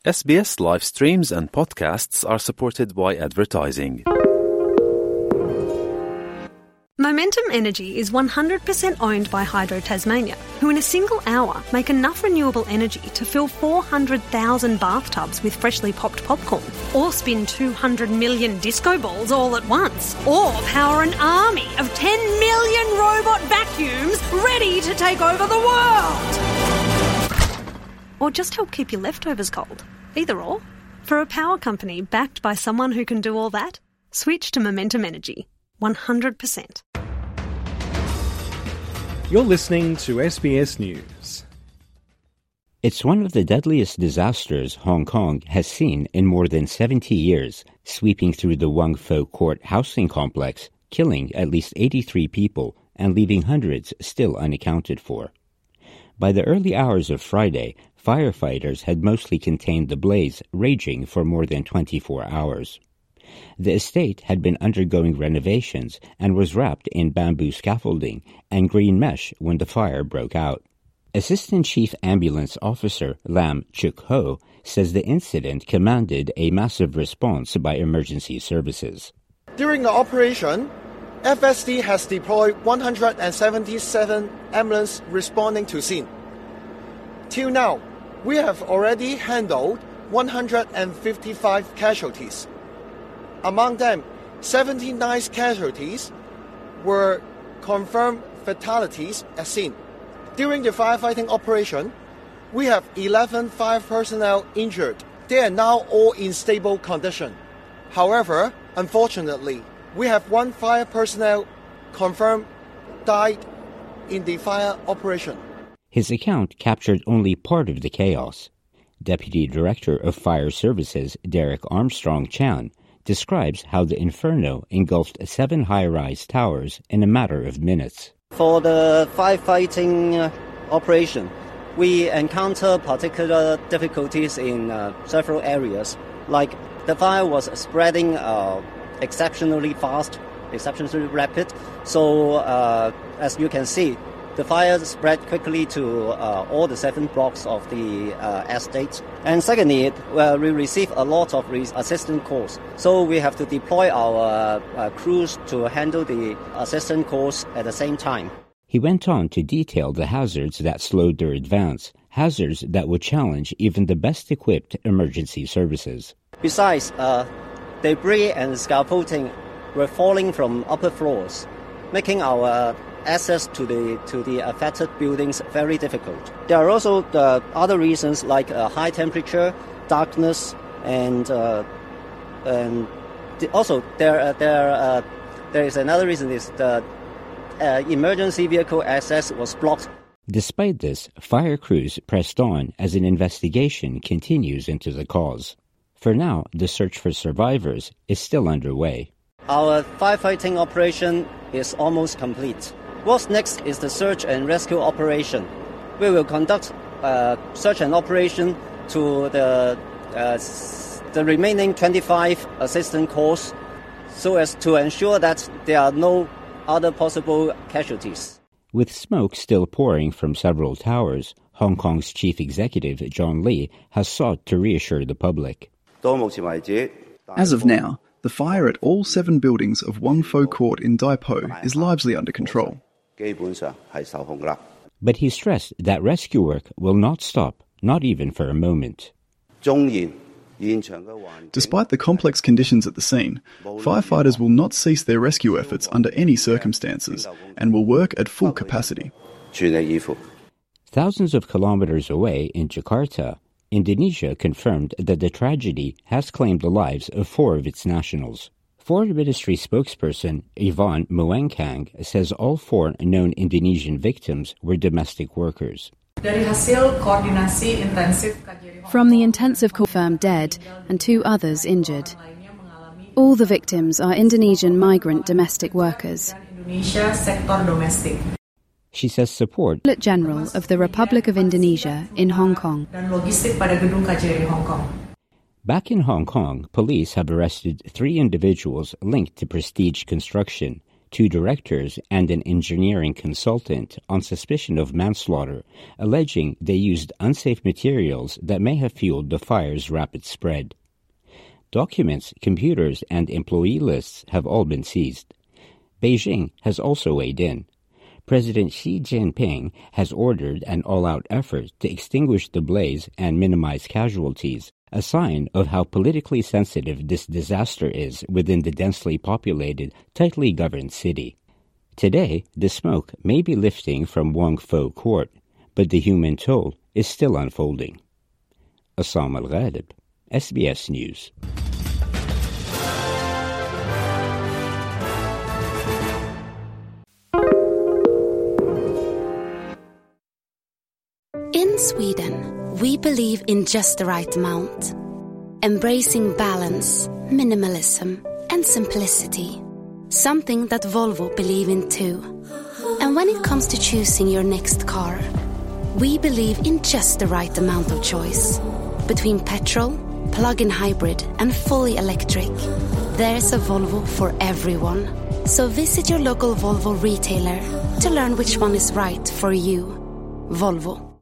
SBS live streams and podcasts are supported by advertising. Momentum Energy is 100% owned by Hydro Tasmania, who in a single hour make enough renewable energy to fill 400,000 bathtubs with freshly popped popcorn, or spin 200 million disco balls all at once, or power an army of 10 million robot vacuums ready to take over the world. Or just help keep your leftovers cold. Either or. For a power company backed by someone who can do all that, switch to Momentum Energy. 100%. You're listening to SBS News. It's one of the deadliest disasters Hong Kong has seen in more than 70 years, sweeping through the Wong Fo Court housing complex, killing at least 83 people and leaving hundreds still unaccounted for. By the early hours of Friday, firefighters had mostly contained the blaze raging for more than 24 hours. The estate had been undergoing renovations and was wrapped in bamboo scaffolding and green mesh when the fire broke out. Assistant Chief Ambulance Officer Lam Chuk Ho says the incident commanded a massive response by emergency services. During the operation, FSD has deployed 177 ambulances responding to scene. Till now, we have already handled 155 casualties. Among them, 79 casualties were confirmed fatalities at scene. During the firefighting operation, we have 11 fire personnel injured. They are now all in stable condition. However, unfortunately, we have one fire personnel confirmed died in the fire operation. His account captured only part of the chaos. Deputy Director of Fire Services Derek Armstrong Chan describes how the inferno engulfed 7 high-rise towers in a matter of minutes. For the firefighting operation, we encounter particular difficulties in several areas, like the fire was spreading exceptionally fast, exceptionally rapid. So, as you can see, the fire spread quickly to all the 7 blocks of the estate. And secondly, we receive a lot of assistance calls. So we have to deploy our crews to handle the assistance calls at the same time. He went on to detail the hazards that slowed their advance, hazards that would challenge even the best-equipped emergency services. Besides, debris and scaffolding were falling from upper floors, making our access to the affected buildings very difficult. There are also other reasons like high temperature, darkness, and also there is another reason is the emergency vehicle access was blocked. Despite this, fire crews pressed on as an investigation continues into the cause. For now, the search for survivors is still underway. Our firefighting operation is almost complete. What's next is the search and rescue operation. We will conduct search and operation to the remaining 25 assistance calls so as to ensure that there are no other possible casualties. With smoke still pouring from several towers, Hong Kong's chief executive, John Lee, has sought to reassure the public. As of now, the fire at all 7 buildings of Wong Fo Court in Dai Po is largely under control. But he stressed that rescue work will not stop, not even for a moment. Despite the complex conditions at the scene, firefighters will not cease their rescue efforts under any circumstances and will work at full capacity. Thousands of kilometers away in Jakarta, Indonesia confirmed that the tragedy has claimed the lives of 4 of its nationals. Foreign Ministry spokesperson Yvonne Muangkang says all 4 known Indonesian victims were domestic workers. From the intensive confirmed dead and 2 others injured. All the victims are Indonesian migrant domestic workers. She says support General of the Republic of Indonesia in Hong Kong. Back in Hong Kong, police have arrested 3 individuals linked to Prestige Construction, 2 directors and an engineering consultant on suspicion of manslaughter, alleging they used unsafe materials that may have fueled the fire's rapid spread. Documents, computers, and employee lists have all been seized. Beijing has also weighed in. President Xi Jinping has ordered an all-out effort to extinguish the blaze and minimize casualties, a sign of how politically sensitive this disaster is within the densely populated, tightly governed city. Today, the smoke may be lifting from Wangfo Court, but the human toll is still unfolding. Assam Al-Ghalib, SBS News. In Sweden, we believe in just the right amount, embracing balance, minimalism, and simplicity, something that Volvo believe in too. And when it comes to choosing your next car, we believe in just the right amount of choice. Between petrol, plug-in hybrid, and fully electric, there's a Volvo for everyone. So visit your local Volvo retailer to learn which one is right for you. Volvo.